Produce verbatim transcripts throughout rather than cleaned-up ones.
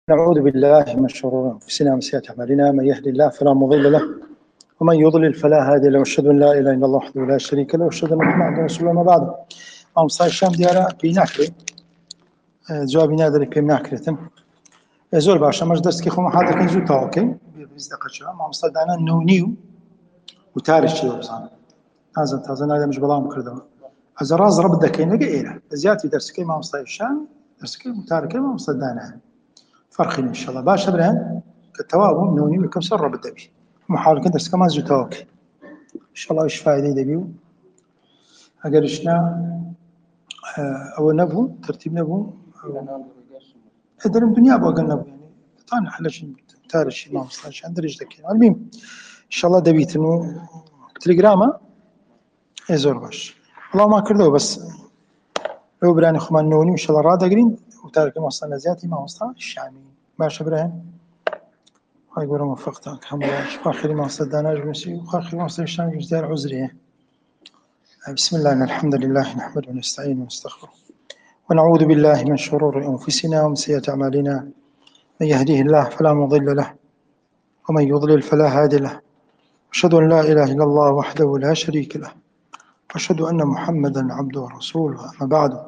نعوذ بالله من شرور أنفسنا ومن سيئات أعمالنا، من يهد الله فلا مضل له ومن يضلل فلا هادي له، وأشهد أن لا إله إلا الله وحده لا شريك له، وأشهد أن محمدا رسول الله. ما بعد أم صاي شام ديارا بيناكري جوابي نادر كم ناكرتم زول باشا مش درس كي خو حاضر كنزو تاوكي بيزدق شو ما مصدقنا نونيو وتاريخ شيء وبصان هذا تازن هذا مش بلام كردوا هذا راز رب دكين لقينا زيادة درس كي ما مصاي شام درس كي متارك ما مصدقنا فرخين إن شاء الله باشا برهن كتوابهم نوني وكم سر رب الدبي محاول كنت درس كمان زو تاوكي إن شاء الله إيش فائدة دبيو أجرشنا أو نبو ترتيب نبو هذا الدنيا بقى نبو يعني طبعا حلاش تاريخ ما مصلحش عند رجلك المهم إن شاء الله دبيت إنه تليجراما يزور باش والله ما كردوا بس لو براني خمان نوني إن شاء الله راد أجرين وتارك ما وصلنا زياتي ما وصلنا الشامي باش إبراهيم هاي قولوا موفقتك الحمد لله آخر ما وصل داناج مسي وآخر ما وصل الشام جزدار عذري. بسم الله إن الحمد لله نحمده ونستعينه ونستغفره ونعوذ بالله من شرور أنفسنا ومن سيئات أعمالنا، من يهديه الله فلا مضل له ومن يضلل فلا هادي له، أشهد أن لا إله إلا الله وحده لا شريك له، وأشهد أن محمدا عبده ورسوله. أما بعد،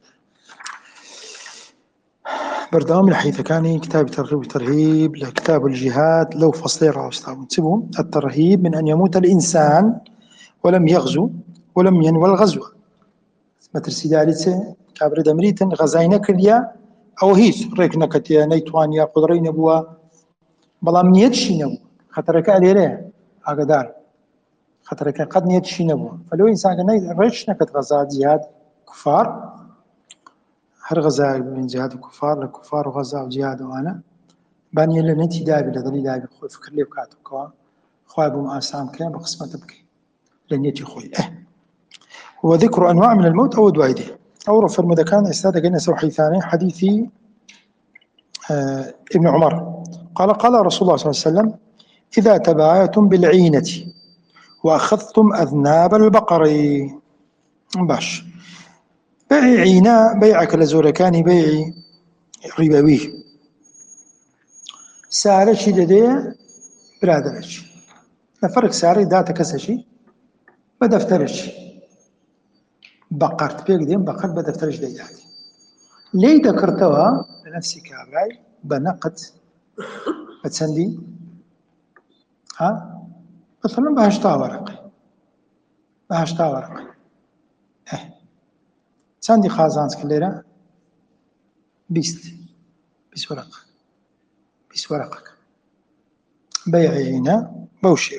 بردام الحيث كان كتاب ترغيب وترهيب لكتاب الجهاد لو فصلي راوستاو تسبهم الترهيب من أن يموت الإنسان ولم يغزو ولم ينوى الغزو مثل سيداليسه كابرد أمريتن غزاينا كرديا أو هيس ريكنا كتيا نيتوانيا قدرين بوا بلا منيتشي نبو خطرك عليه أقدار خطرك قد نيتشي نبو فلو إنسان كان ريشنا كت غزا جهاد كفار هر غزا من جهاد الكفار لكفار وغزا وجهاد وأنا باني لنتي دابي لدلي دابي خوي فكر لي بكاتو كوا خوي أبو مآسام كان بقسمة تبكي لنيتي خوي إيه وذكر أنواع من الموت أو دوايده أو في المذكان إستاذ قلنا سوحي ثاني حديثي آه ابن عمر قال قال رسول الله صلى الله عليه وسلم إذا تبايعتم بالعينة وأخذتم أذناب البقر باش بيع عينا بيعك لزوركاني بيع ربوي سعر شي لديه برادرش نفرق سعري داتا كسشي بدفترش بقرت بيك ديم بقرت بدفترش دياتي لي ذكرتها لنفسي كابراي بنقد بتسندي ها مثلا بهشتا ورقي بهشتا ورقي اه سندي خازانس كليرا بيست بيس ورقة بيس ورقك بيعينا بوشي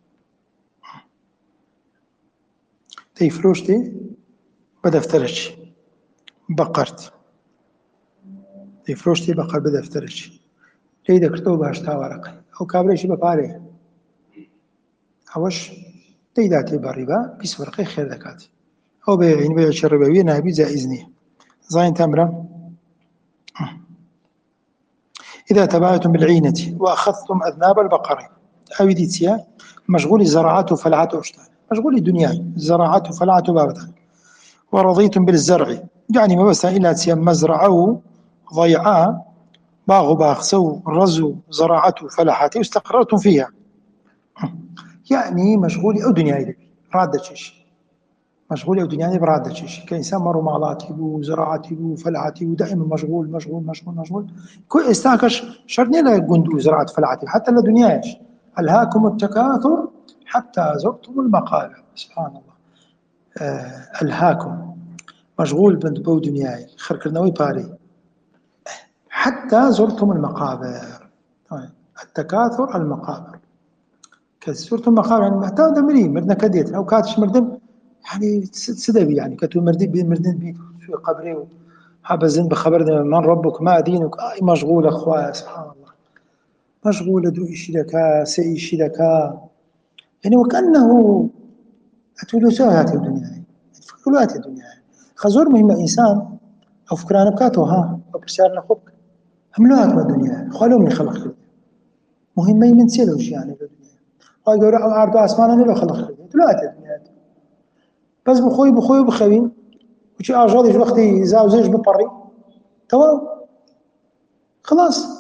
تي فروشتي بدفترش بقرت تي فروشتي بقر بدفترش لي ذكرتو بهشتا ورقي أو كابريشي بباري أوش لي ذاتي بالربا بيس ورقي خير ذكاتي أو بيعين بيعش الربوية نهبي جائزني زين تمرة. إذا تبايعتم بالعينة وأخذتم أذناب البقر أو ديتيا مشغول الزراعات وفلعات أشتان مشغول الدنيا زراعات وفلعات بابتان ورضيتم بالزرع يعني ما بس إلا تيا مزرعه ضيعاء باغ باغسو رزو زراعته فلحاته واستقررتم فيها يعني مشغول أو دنيا رادة شيء مشغول أو دنيا برادة شيء كإنسان مروا مالاتي وزراعتي وفلعتي ودائما مشغول مشغول مشغول مشغول كل استاكش شرني لا جندو زراعة فلعتي حتى لا دنياش ألهاكم التكاثر حتى زرتم المقابر سبحان الله. آه ألهاكم مشغول بو دنياي خركرنوي باري حتى زرتم المقابر طيب. التكاثر المقابر كزرتم المقابر يعني حتى دمري مردنا كديت أو كاتش مردن يعني سدبي يعني كتو مردين بي مردين بي في قبري وحبزين بخبر من ربك ما دينك أي مشغول أخويا سبحان الله مشغول دو إشي لك سي إشي لك يعني وكأنه أتولوسها هاتي الدنيا فكرات الدنيا خزور مهمة إنسان أو فكران بكاتو ها أو برسالنا خبك هملوات ما الدنيا خلو من خلق الدنيا مهمة من سيلوش يعني الدنيا قال يقول عرض أسمانا لو خلق الدنيا دلوقتي الدنيا بس بخوي بخوي بخوين وشي أجادش وقتي زاوزيش ببري تمام خلاص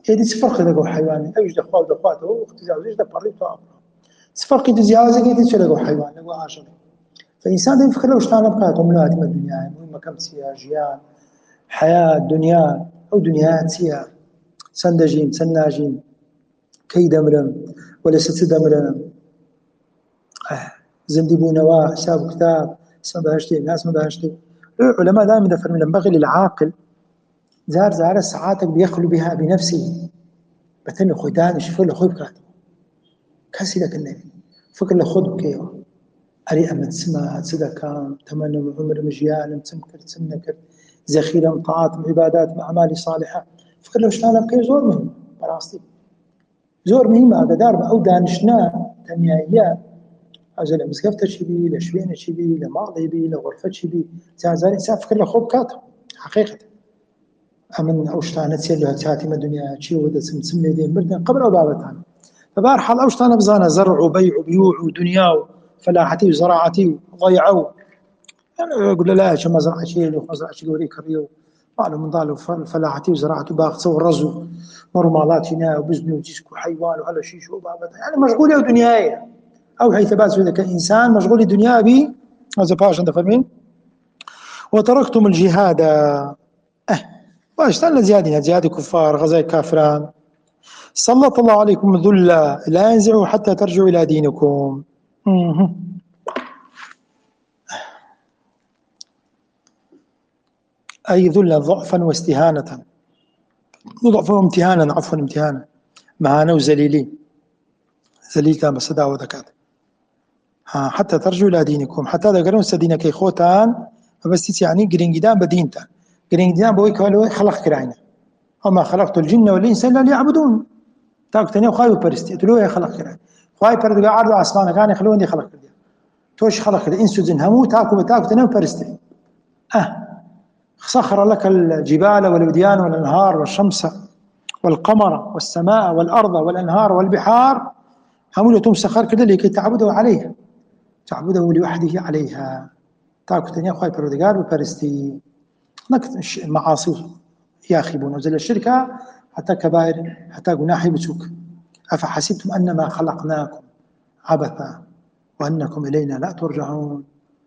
هذه فرق لقوا حيوان أيش دخل دخواته واختزاز إيش دبريته أمره فرق تجاوز كده تلقوا حيوان لقوا عشرة فإنسان ده يفكر لو اشتغل بقاته ملات من الدنيا مهمة كم سيا جيان حياة دنيا أو دنيات سيا سندجين سناجين كي دمرم ولا ست دمرم آه. زندبوا نواة حساب كتاب اسم بهشتي ناس ما بهشتي العلماء دائما يفرمون ينبغي للعاقل زار زار ساعاتك بيخلو بها بنفسه بتنو خدان شوف له خوي بكات كاسي لك النبي فكر له خد بكيو أري أمن سما صدقة تمنى عمر مجيان تمكر تمنكر ذخيرة طاعات عبادات أعمال صالحة فكر له شلون بكي زور مهم براستي زور مهم هذا دار أو دانشنا تنيايا أجل مسكفتة شبي لشوينة شبي لماضي بي لغرفة شبي زار إنسان فكر له خوب كات حقيقة أمن أوشتانة سيلها تاتي ما الدنيا شيء وده سمسم لدين بردن قبل أو بابتان فبارحال أوشتانة بزانا زرع وبيع وبيوع ودنيا فلاحتي وزراعتي وضيعوا يعني يقول لا شو مزرعة شيء لو مزرعة شيء وري كريو معلوم من ضالوا فلاحتي وزراعتي باغصوا ورزوا مرمالات هنا وبزنوا وجيسكوا حيوان وهلا شيء شو بابتان يعني مشغولة ودنياية أو حيث باس إذا كإنسان مشغول الدنيا بي هذا باش أنت فاهمين وتركتم الجهاد أه واشتغل زيادين زياد كفار غزاة كافران سلط الله عليكم ذلا لا ينزعوا حتى ترجعوا إلى دينكم مه. أي ذلا ضعفا واستهانة ضعفا وامتهانا عفوا امتهانا مهانة وزليلين زليل كان بس دعوة ذكات حتى ترجعوا إلى دينكم حتى ذكرون سدينك إخوتان بس يعني قرينجدان بدينتان قرينجدان بوي كوالوي خلق كراينا وما خلقت الجن والإنس إلا ليعبدون تاكتني وخايو برستي تلوه خلق كراي خاي برد عرض عصمان كان يخلون دي خلق كراي توش خلق الإنس والجن همو تاكو بتاكتني وبرستي أه سخر لك الجبال والوديان والأنهار والشمس والقمر والسماء والأرض والأنهار والبحار همو تمسخر كده لكي تعبدوا عليها تعبده لوحده عليها تاكتني خاي برد عرض وبرستي نكت معاصي ياخبون وزل الشركة حتى كبائر حتى جناح بسوك أفحسبتم أنما خلقناكم عبثا وأنكم إلينا لا ترجعون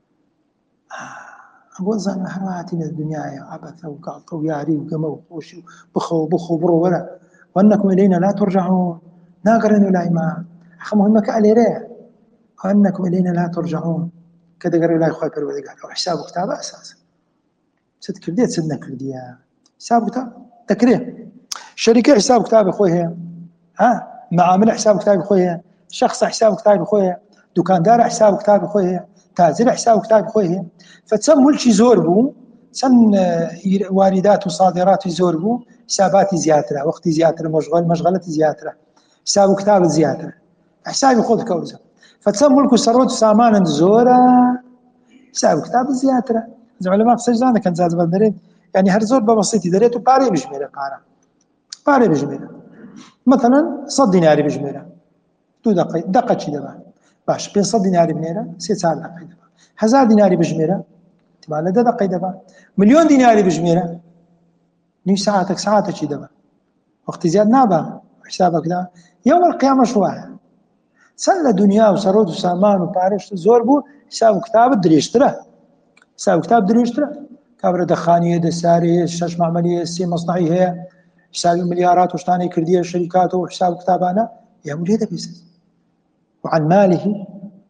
أقول زان حراتنا الدنيا عبثا وقعط وياري وقمو وخوش وبخو بخو برو ولا وأنكم إلينا لا ترجعون ناقرن ولا إيمان أخي مهمة كألي ريح وأنكم إلينا لا ترجعون كذا قالوا لا يخوي بالولي قال أو حساب كتابة أساسا ست كردية سدنا كردية حساب كتاب تكريه شركة حساب كتاب أخويها ها معاملة حساب كتاب أخويها شخص حساب كتاب أخويها دكاندار حساب كتاب أخويها تاجر حساب كتاب أخويها فتسم كل شيء زوربو سن واردات وصادرات زوربو حسابات زيادة وقت زيادة مشغول مشغلة زيادة حساب كتاب زيادة حساب خذ كوزة فتسم ملك سروت سامان زورة حساب كتاب زيادة العلماء سجدان كان زاد بالدريد يعني هرزور ببسيطي دريت وباري بجميرة قارا باري بجميرة مثلا صد ديناري بجميرة دو دقيقة دقة شي دبا باش بين صد ديناري بنيرة سي سال دقيقة دبا هزار ديناري بجميرة تبع لدى دقيقة دبا مليون ديناري بجميرة نيو ساعتك ساعتك شي دبا وقت زياد نابا حسابك دا يوم القيامة شوها سل دنيا وسرود وسامان وباريش زور بو حساب كتاب دريشتره حساب كتاب دريشتره كابرة دخانية دسارية شش معملية سي مصنعية هي حساب المليارات وشتاني كردية الشركات وحساب كتابانا يا مجيدة بيسس وعن ماله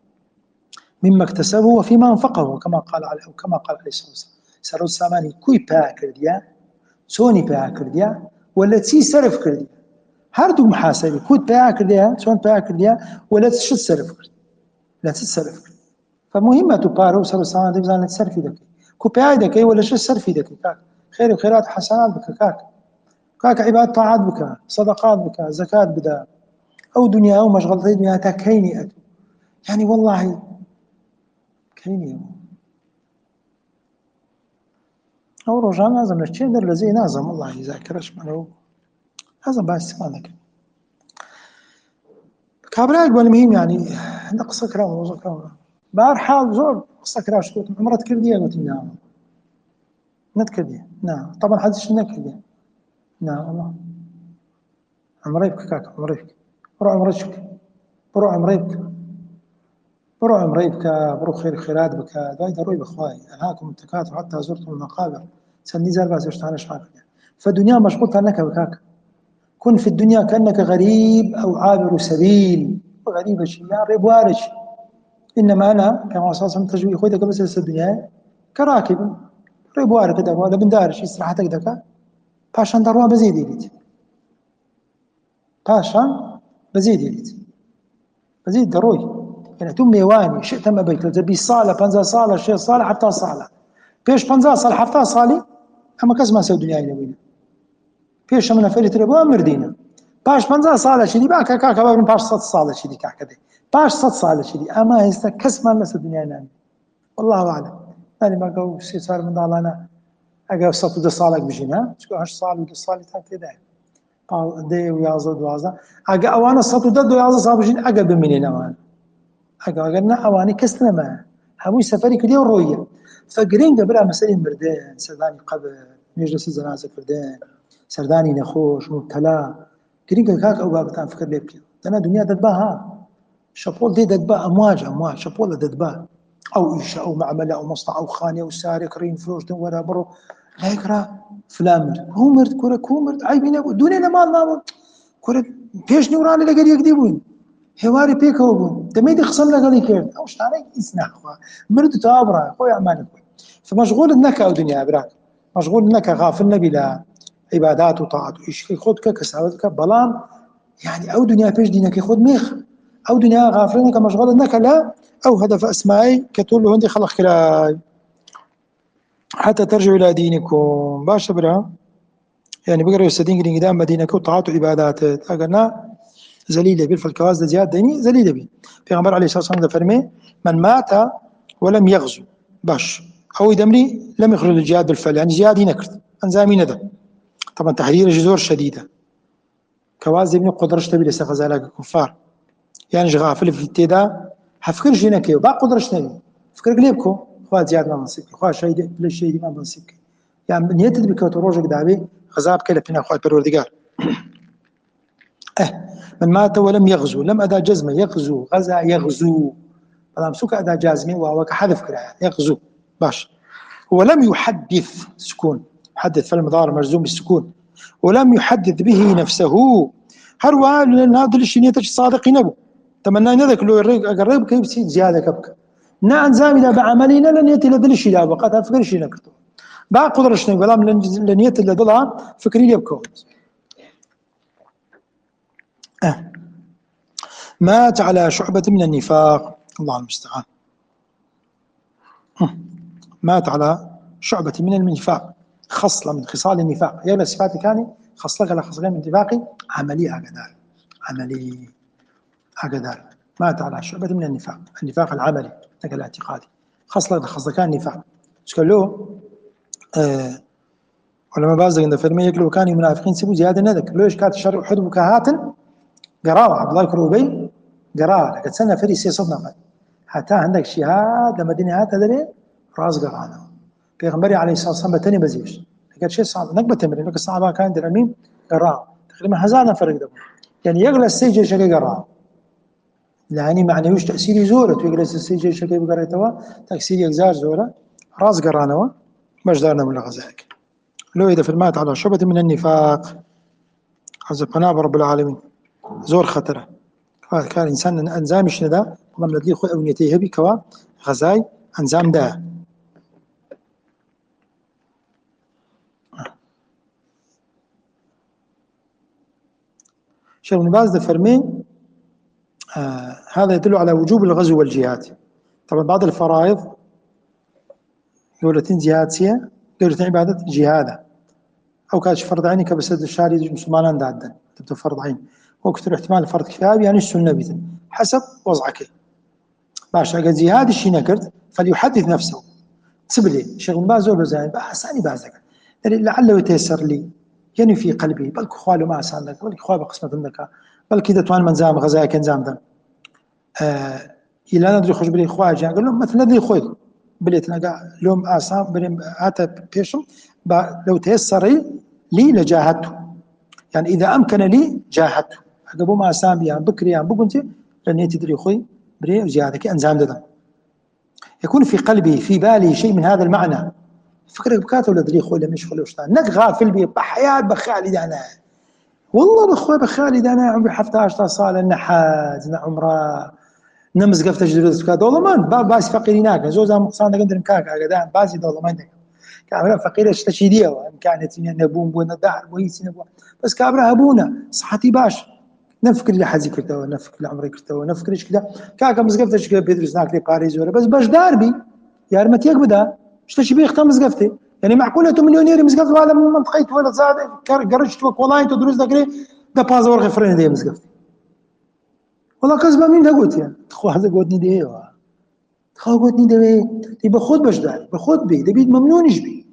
مما اكتسبه وفيما انفقه كما قال عليه وكما قال عليه الصلاة والسلام سرود ساماني كوي با كردية سوني با كردية ولا تسي سرف كردية هردو محاسبي كوي با كردية سون با كردية ولا تشد سرف كردية لا تسرف كردية فمهمة تبارو سرود ساماني دبزان تسرفي دكي كوباي دكي ولا شو السرفي دكي كاك خير وخيرات حسنات بك كاك كاك عباد طاعات بك صدقات بك زكاة بدا أو دنيا أو مشغلة دنيا تكيني أتو يعني والله كيني أو رجال لازم نشتري در لزي لازم والله يذاكرش منه لازم بس سمانك كابراج والمهم يعني نقص كرام وزكرام بار حال زور قصة كراش قلت عمرت كردية قلت نعم نذكر دي نعم طبعا حدش نذكر دي نعم الله عمري بك كاك عمري بك برو عمرك برو عمري بك برو عمري بك برو خير خيرات بك داي دروي بخواي ألهاكم التكاثر حتى زرتم المقابر سني زرقا زرتان شاكر فالدنيا مشغول كأنك بكاك كن في الدنيا كأنك غريب أو عابر سبيل غريب الشيء يا ريب وارش إنما أنا كما أساسا من تجوي خويتك بس الدنيا كراكب ريب وارك كده ولا بندارش استراحتك دكا باشان دروا بزيد يليت باشان بزيد يليت بزيد دروي يعني تم يواني شئت ما بيت تبي صالة بنزا صالة شيء صالة حتى صالة بيش بنزا صالة حتى صالي أما كاس ما سوي الدنيا يلوينا بيش من فريت ربوا مردينا باش بنزا صالة شدي بقى كاكا كباب باش صد صالة شدي كذا باش صد صالة شدي أما هسه كاس ما ناس الدنيا نام والله أعلم أنا ما قو شيء صار من ضالنا أجا صد صالة بجينا شو هش صالة ودي صالة تكذا قال دي ويازد وازا أجا أوانا صد ودد ويازد صار بجين أجا بمنين أوان أجا قلنا أواني كسنا ما هموي سفري كلي وروية فقرين قبلها مسألة مردين سرداني قبر مجلس الزنازة فردين سرداني نخوش مبتلا قرين كاك أو بابتان فكر لي بكي أنا دنيا ددباها شابول دي ددبا أمواج أمواج شابول ددبا أو إيشا أو معملة أو مصنع أو خانة أو سارق رين فلوس ولا برو لا يقرأ فلان مرد هو مرد كورة كو مرد عيبين أبو دوني نمال نامو كورة بيش نوراني لقد يكذبون هواري بيك هوبون تميدي خصم لقد يكيرد أو شتاني إسنا أخوة مرد تابرا خوي أعمالك فمشغول النكا أو دنيا براك مشغول النكا غافلنا بلا عبادات وطاعات وإيش خودك كساوتك بلان يعني أو دنيا بيش دينك خود ميخ أو دنيا غافلنا كمشغول النكا لا أو هدف أسمائي كتقول له هندي خلق كلاي حتى ترجعوا إلى دينكم باش برا يعني بقرأ يستدين قدين قدام مدينك وطاعات وعبادات أقلنا زليلة بي فالكواز زياد ديني زليلة بي پیغمبر عليه الصلاة والسلام فرمي من مات ولم يغزو باش أو يدمري لم يخرج الجهاد بالفعل يعني جهاد ينكرت أنزامي ندى طبعا تحرير جزور شديدة كواز ابن قدرش تبي لسا غزالك الكفار يعني جغافل في التدا هفكر جينك با قدرش نبي فكر قليبكو خواه زياد ما بنصيبك خواه شهيد بلا شهيد ما بنصيبك يعني نيت بك وتروجك دعبي غزاب كلا بنا خواه بالوردقار اه من مات ولم يغزو لم أدى جزمة يغزو غزا يغزو بلام سوك أدى جازمي وهو كحذف كرايا يغزو باش ولم يحدث سكون يحدث في المضارع مجزوم بالسكون ولم يحدث به نفسه هروا لأن هذا الشيء نيتك صادق نبو تمنى نذك لو قريب كيف سيد زيادة كبك نا أنزام إذا بعملنا لن يأتي لذل الشيء لا وقت فكر شيء نكرته با قدرش نبي بلام لن يأتي لذلها فكري يبكون أه. مات على شعبة من النفاق الله المستعان مات على شعبة من النفاق خصلة من خصال النفاق يا صفات كاني خصلة على خصلة من النفاق عملية أقدار عملي أقدار مات على شعبة من النفاق النفاق العملي لك الاعتقادي خصلة خصلة كان نفاق شكله آه ولما بازق عند فرمي يقولوا كانوا منافقين سبوا زيادة نذك ليش كانت الشر حدب كهاتن قراءة عبد الله كروبي قراءة لقد سنة فري سيصدنا قد حتى عندك شهادة مدينة هات هذا راس قراءة بيغمبري عليه الصلاة والسلام بتاني بزيش لقد شيء صعب نقبة تمرين لقد الصعبة كان درمين قراءة تقريبا هزارنا فرق ده يعني يغلى السيجة شكي قراءة يعني معنويش تأثيري زورة ويغلى السيجة شكي بقرأتوا تأثيري أجزار زورة راس قراءة باش دارنا من الغزاك لو إذا فرمات على شعبة من النفاق عزبنا برب العالمين زور خطرة كان إنسان أنزام شندا والله مدلي خو أونيته بي كوا غزاي أنزام ده شيخ ابن باز فرمي آه هذا يدل على وجوب الغزو والجهاد طبعا بعض الفرائض يقولتين جهادية يقولتين عبادة جهادة أو كاش فرض عيني كبسد الشاري مسلمان دادا تبدأ فرض عين وكثر احتمال فرض كفاية يعني السنة بيتن حسب وضعك باش أجا جهاد الشيء نكرت فليحدث نفسه سبلي شيخ ابن باز ولا زين بحساني بازك لعله يتيسر لي يعني في قلبي بل خوالو ما سالك بل خوال بقسمة عندك بل كده توان من زام غزايا كان زام دم آه إلى ندري خش بلي خواجه قال لهم مثل ندري خوي بليت نجا لهم آسام بلي هات بيشم لو تيسر لي لجاهدته يعني إذا أمكن لي جاهدته أقبو ما أسام بيان بكريان بقنتي لأن يتدري خوي بري وزيادك أنزام ددم يكون في قلبي في بالي شيء من هذا المعنى فكرك بكاته ولا دري خوي لم يشغل وشتان نك غافل بي بحياة بخالي دانا والله بخوي بخالي دانا عمري حفتاشر صالة النحاز عمره نمز قفت جدود كا دولمان با باس فقيريناك زوزا مقصان قدر مكاك قدام باسي دولمان كابرا فقير اشتشيديه وامكانيه نبون بون دار ويس نبون بس كابرا ابونا صحتي باش نفكر اللي حزي كرتو نفكر اللي عمري كرتو نفكر ايش كذا كاكا مزقفتش كذا بيدرس ناك لي باريس ولا بس باش داربي يا رمتيك بدا اشتشي بيه ختم مزقفتي يعني معقوله انتم مليونير مزقفت ولا من منطقه ولا زاد قرشت والله انت دروس داك دا بازور غفرين دي مزقفتي والله كذبه مين قلت يعني خو هذا قلتني دي خو قلتني دي تبي خود باش دار بخود بي دبي ممنونش بي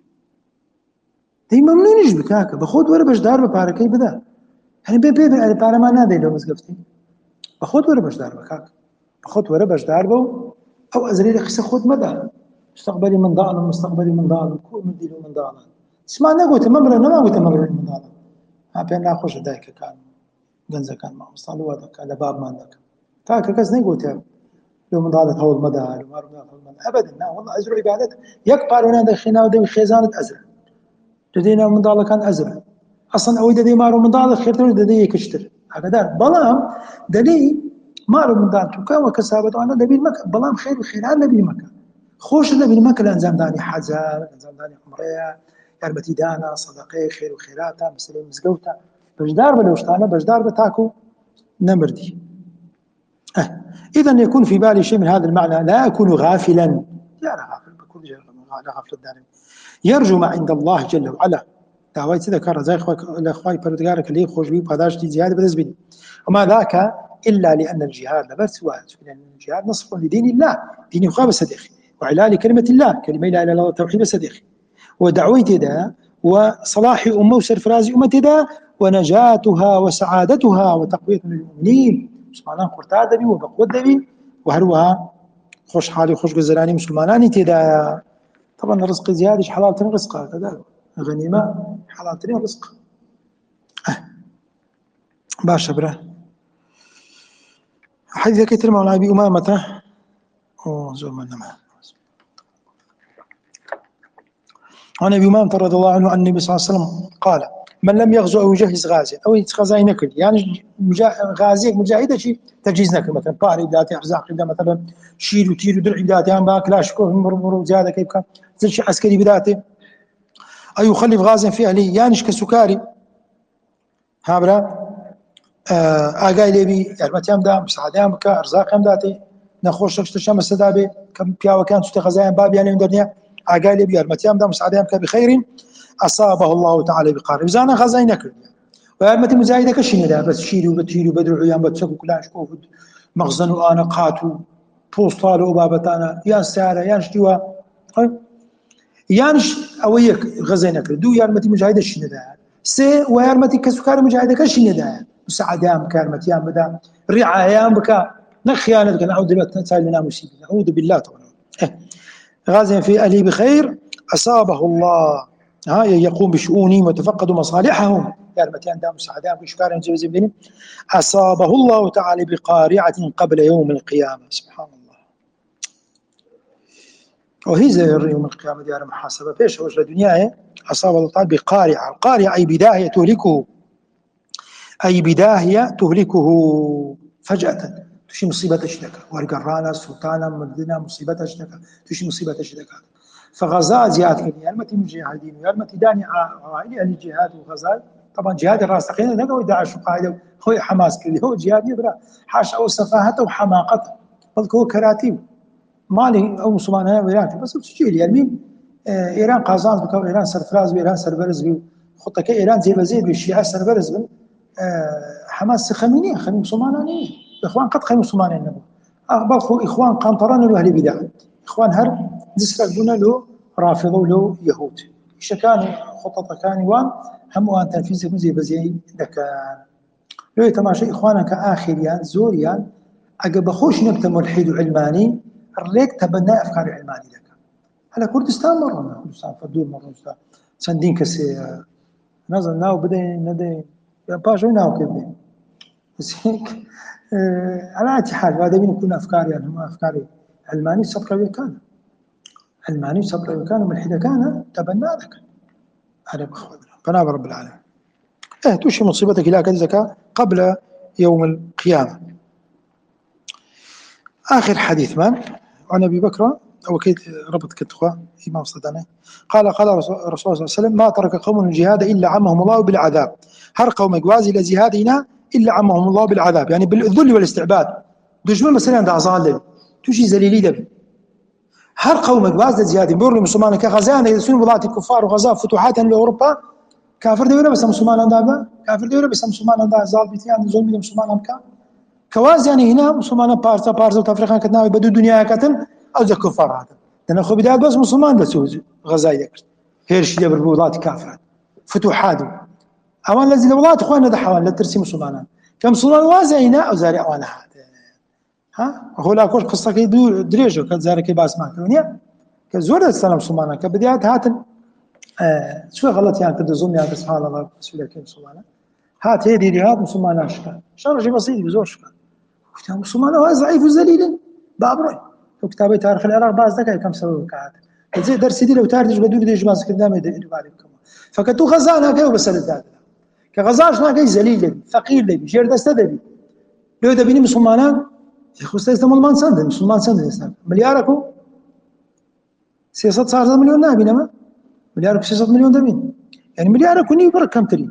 دي ممنونش بي كاكا بخود ولا باش دار بباركي بدا يعني بي بي بي بارا ما نادي لو مزقفتي بخود ولا باش دار بكاكا بخود ولا باش دار بو او ازري لك خود مدى مستقبلي من ضال مستقبلي من ضال كل من ديلو من ضال سمعنا قلت ممر انا ما قلت ممر من ضال ها بين ناخذ دايك كان جنزه كان ما وصل وهذاك على باب ما عندك كاكا كاس قلت لو من ضالت هو المدى لو ما رمنا هو المدى ابدا لا والله ازرع عبادته يقبل وانا دخينا ودي خيزانه ازرع لدينا من ضال كان ازرع اصلا اويد دي مارو من ضال خير تولد دي كشتر هكذا بلام دلي مارو من ضال كان وكسابته انا دبي المكان بلام خير خير انا دبي المكان خوش دبي المكان انزام داني حزار انزام داني عمريه يربتي دانا صدقي خير وخيراته مسلم مسقوته بجدار بلوشتانه بجدار بتاكو نمردي أه. إذا يكون في بالي شيء من هذا المعنى لا أكون غافلا لا لا غافل بكل شيء لا غافل الدارين يرجو ما عند الله جل وعلا دعوات ذكر زي الأخوة بردقارك اللي يخرج بيه بهذاش دي زيادة بدز بني وما ذاك إلا لأن الجهاد لبس لأن الجهاد نصف لدين الله دين يخاب صديقي وعلال كلمة الله كلمة لا إله إلا الله توحيد صديقي ودعوتي دا وصلاح أمة وسرفراز أمتي دا ونجاتها وسعادتها وتقوية المؤمنين مسلمانان قرطار دبي وبقوة دبي وهروها خوش حالي خوش جزراني مسلماناني تدا طبعا الرزق زيادة حلال ترين رزق هذا غنيمة حلال ترين رزق أه. باشا برا حديث كتير مع أبي أمامة أوه زور من نما عن أبي أمامة رضي الله عنه عن النبي صلى الله عليه وسلم قال من لم يغزو أو يجهز غازيا أو يتغزاي نكل يعني غازيك مجاهدة شيء تجهيز نكل مثلا باري بداتي أرزاق إذا مثلا شيل وتير ودرع بداتي هم بقى كلاشكوف مرمر زيادة كيف كان زي شيء عسكري بداتي أو يخلف غازيا في أهلي يعني كسكاري هابرا آقاي لبي يعني متيام دا مساعدين بك أرزاق هم داتي نخوش تشتشام السدابي كم بيا وكان تغزايا باب يعني من الدنيا آقاي لبي يعني متيام دا مساعدين بك بخير أصابه الله تعالى بقارب وزانا غزاي نكل وأمتي مزايدة كشين دا بس شيلوا بتيلوا بدرعوا يام بتسكوا كلاش كوفد مخزن وأنا قاتوا بوستال وبابتانا يا سارة يا شتوا يانش أويك غزاي نكل دو يارمتي مجاهدة شين دا سي ويارمتي كسكار مجاهدة كشين دا مساعدام كارمتي يام بدا رعايام بك نخيانة كان أعوذ بالله تنسى لنا مصيبة أعوذ بالله طبعا غازيا في أهلي بخير أصابه الله ها يقوم بشؤونهم وتفقد مصالحهم يارمتيان دام مساعدان بشكار جوزي بني أصابه الله تعالى بقارعة قبل يوم القيامة سبحان الله وهي زي يوم القيامة ديار محاسبة فيش وجه الدنيا أصاب الله تعالى بقارعة القارعة أي بداية تهلكه أي بداية تهلكه فجأة تشي مصيبة اشتكى ورقرانا سلطانا مدنا مصيبة اشتكى تشي مصيبة اشتكى فغزاء زياد كني يرمتي مجاهدين ويرمتي داني عائلي أهل الجهاد وغزاء طبعا جهاد الراسخين نقوا داعش وقاعدة هو حماس كله هو جهاد يبرا حاشا أو سفاهته وحماقته بل هو كراتيب مالي أو مسلمان وإيران بس تجيلي يعني آه إيران قازان بكون إيران سرفراز وإيران سربرز خطة كإيران زي بزيد بالشيعة سربرز آه حماس خمينية خمين مسلمانين إخوان قد خمين مسلمانين نبو أخبر إخوان قنطران له أهل بدع إخوان هر دسرقنا له رافضوا له يهود إيش كان خطط كان وان هم وان تنفيذ زي بزي دكان لو تماشى إخوانا كآخريان زوريان أجب خوش نبت ملحد علماني الريك تبنى أفكار علماني لك هلا كردستان مرة كردستان فدور مرة سندين كسي نظر ناو بدأ ندى باشا ناو كذا بس هيك آه على أي حال هذا بين يكون أفكاري يعني هم أفكاري علماني صدق كان علماني صدق كان ملحد كان تبنى ذاك هذا بخوض فناب رب العالمين إيه توشي مصيبتك لا كذا قبل يوم القيامة. آخر حديث من عن أبي بكر أو كيد ربط كتخوة إمام صداني قال قال رسول الله صلى الله عليه وسلم ما ترك قوم الجهاد إلا عمهم الله بالعذاب هر قوم جواز إلى جهادنا إلا عمهم الله بالعذاب يعني بالذل والاستعباد دجمن مثلا عند أعضاء توشي زليلي دبي هر قوم جواز لجهاد بيقول المسلمان كغزانا يسون بضاعة الكفار وغزاة فتوحات لأوروبا كافر دولة بس مسلمان عندها كافر دولة بس مسلمان عندها زال بيتي عند ظلم المسلمان أمكان كواز يعني هنا مسلمان بارسا بارسا وتفريقا كتناوي بدو دنيا كتن أو ذا كفار هذا لأن أخو بداية بس مسلمان بس غزايا هيرش دبر بوضات كافرات فتوحات أوان الذي الوضات أخوانا ده حوان لا ترسي مسلمان كمسلمان وازا هنا أو زاري أوان هذا ها هو لا كوش قصة كي دريجو كزاري كي باس معك ونيا كزور السلام مسلمان كبداية هاتن آه شو غلط يعني كده ظلم يعني سبحان الله بسم الله كي مسلمان هات هي دي هات مسلمان أشكال شر شيء بسيط بزور شكال كتاب مسلمان هو ضعيف وذليل بابروي وكتابي تاريخ العراق باز ذكاء كم سبب كعاد زي درس دي لو تاريخ بدو بدي جماعة قدام يدير بالكم فكتو غزانا كيو بس الداد كغزاشنا كي ذليل ثقيل لي جير دست دبي لو دبيني مسلمان يخص يستمر ما نسند مسلمان سند يستمر ملياركو سياسة صار مليون نابي نما ملياركو سياسة مليون دبين يعني ملياركو ني برك كم تري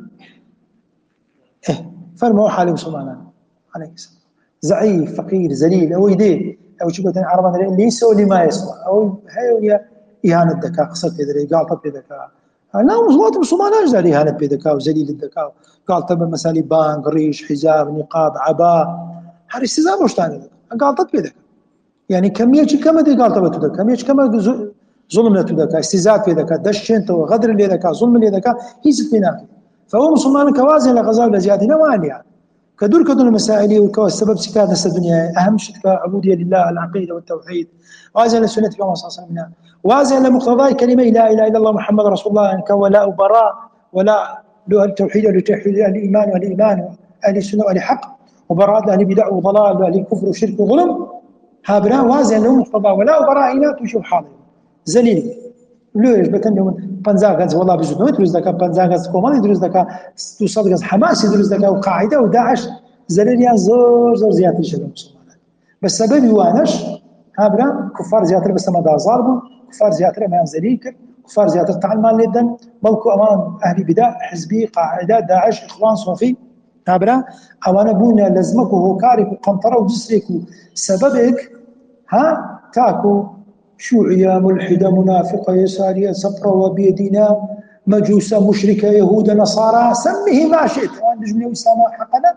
إيه فرموا حالي مسلمان عليه السلام ضعيف فقير ذليل أو يديه أو شو بتن عربنا ليس ولما يسوى أو هي إهانة الذكاء قصة يدري قال طب الذكاء لا مصوات مسلمان أجزاء إهانة بالذكاء وذليل الذكاء قال طب مسالي بانك ريش حجاب نقاب عباء هذا استزام وش ثاني قال طب الذكاء يعني كمية كم دي قال طب الذكاء كمية كم ظلم للذكاء استزاد في الذكاء دشنت وغدر للذكاء ظلم للذكاء هي ستينات فهو مسلمان كوازن لغزاء لزيادنا ما عليها كدور كدور المسائل وكوا السبب سكات نفس الدنيا أهم شيء كعبودية لله العقيدة والتوحيد وازن لسنة كما صلى الله عليه وسلم وازن لمقتضى كلمة لا إله إلا الله محمد رسول الله إن كان ولا براء ولا له التوحيد والتوحيد أهل الإيمان والإيمان أهل السنة وأهل حق وبراء أهل بدع وضلال وأهل كفر وشرك وظلم هابنا وازن له مقتضى ولا براء لا تشوف حاضر زليل لوش بتنهم بنزاغز والله بجد يدرس ذكاء بنزاغز كمان يدرس ذكاء تصدق حماس يدرس ذكاء وقاعدة وداعش زليل زور زور زيادة الشباب المسلمين بس سبب يوانش هابنا كفار زيادة بس ما دا ظالموا كفار زيادة ما ينزليك كفار زيادة تعلمان للدم بلكو أمان أهل بداء حزبي قاعدة داعش إخوان صوفي هابنا أوانا بونا لازمك وهو كارك وقنطرة وجسرك سببك ها تاكو شيوعية ملحدة منافقة يسارية صفرة وبيدنا مجوسة مشركة يهود نصارى سميه ما شئت وأن نجمني وإسلام حقنا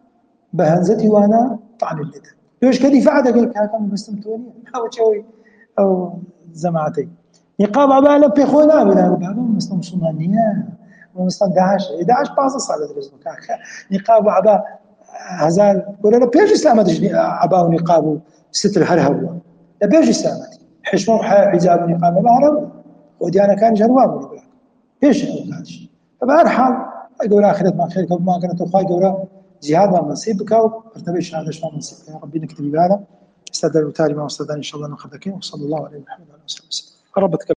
بهنزتي وأنا طعن اللدى ليش كذي فعدك الكاكم المستمتوني أو شوي أو زماعتي نقاب عبالة بيخونا بلا بابا مسلم صومانية ومسلم داعش داعش بعض الصعدة درسنا نقاب عبا هزال ولا لا بيش إسلامة عبا ونقاب ستر هرهوا لا بيش إسلامة حشمه حجاب نقاب العرب وديانا كان جنواب ولا ايش هذا فبهر حال اقول اخرت ما خير ما كانت اخوي قوله جهاد ونصيبك وارتبي شهاده شلون نصيبك يا ربي نكتب بهذا استاذ التالي ما استاذ ان شاء الله ناخذك وصلى الله عليه وسلم ربك